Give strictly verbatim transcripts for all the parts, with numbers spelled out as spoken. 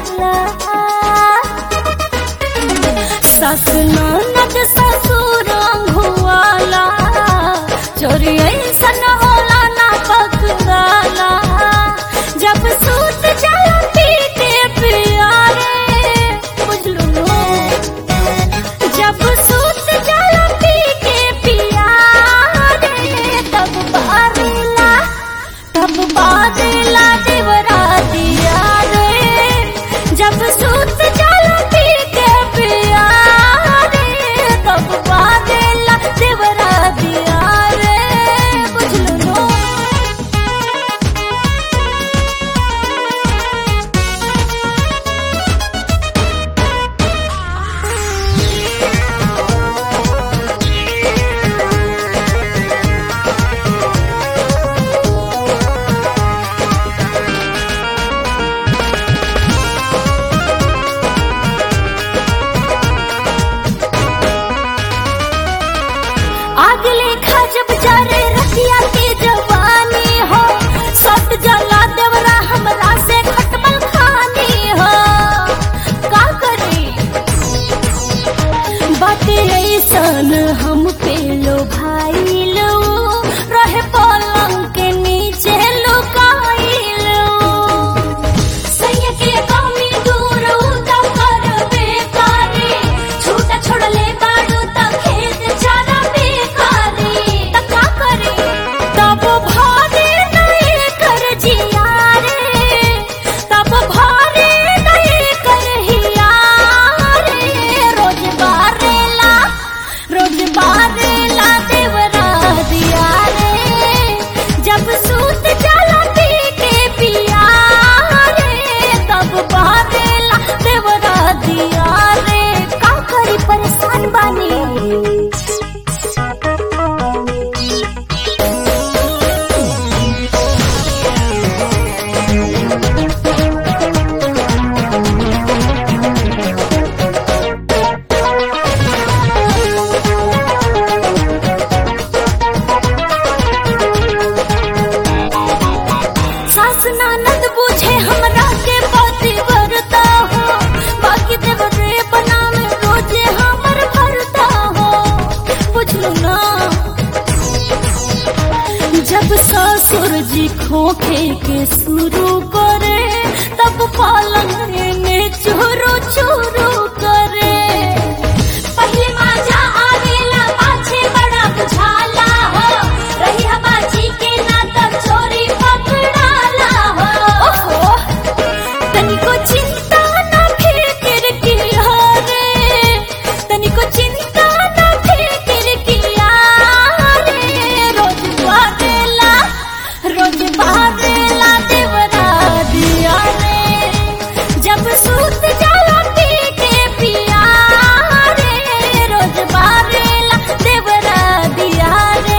सास ननद ससुर हुआला चोरी ऐसन होला ना पकड़ाला जब सूत जला पीते प्यारे बुझलू जब सूत जला पीते प्यारे तब बारेला तब बारेला देवरा दिया रे जब सूत जला पीते प्यारे तब बारेला देवरा दिया रे बुझलू आग लेखा जब जारे रतिया की जवानी हो सत जला देवरा हमरा से खटमल खानी हो का करी बातें ऐसन हम पे लो भाई लो रहे पलंग के नीचे लुकाइलो सैया के कमी दूर उता कर बेकारी छूटा छोड़ले बाड़ू त खेत चारा बेकारी त का करी तब भारे नहीं कर जिया रे तब भारे नहीं कर हिया रे रोज बारेला रोज बारेला देवरा दिया रे जब सूत जला पी के पिया रे तब बारेला देवरा दिया रे का करी परेशान बानी सास ननद बुझे हमरा के पति वरता हो बाकी देवरे बना में रोजे हमर भरता हो बुझलू ना जब ससुर जी खोखे के शुरू करे तब पलंग में चूरू चूरू करे पहले माजा आवेला पाछे बड़ा बुझाला हो रही हबाजी के ना तब चोरी पकड़ाला हो ओहो तनिको चिंता ना फिक्र किया रे तनिको चिंता ना फिक्र किया रे रोज बारेला रोज बारेला देवरा दिया रे जब सूत जला पी के पिया रे रोज बारेला देवरा दिया रे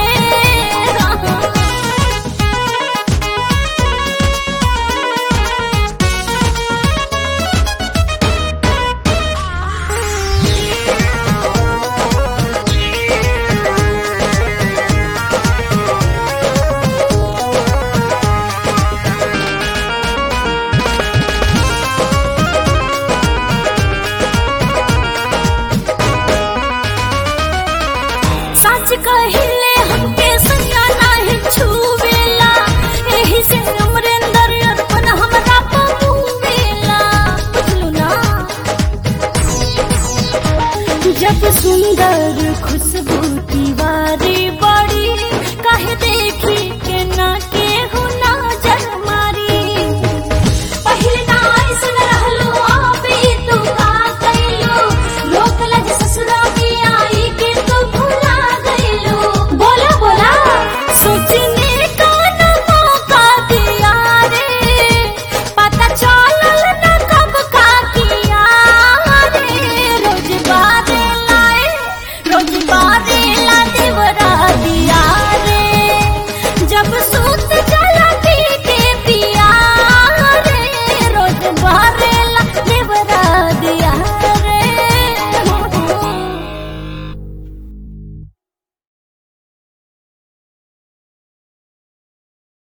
सच कहिले हमके संगा नाही छुवेला एही से अमरेंद्र अर्पण हमरा पहुवेला बुझलू ना जब सुंदर खुशबू दीवारी बड़ी काहे देखी के ना केहू नजर मारी पहिले ना ऐसन रहलू अबे तू का कइलू लोक लज ससुरा में आई के तू भुला गइलू बोला बोला सोचने का ना मौका दिया रे पता चलल ना कब का किया रे रोज बारेला रोज बार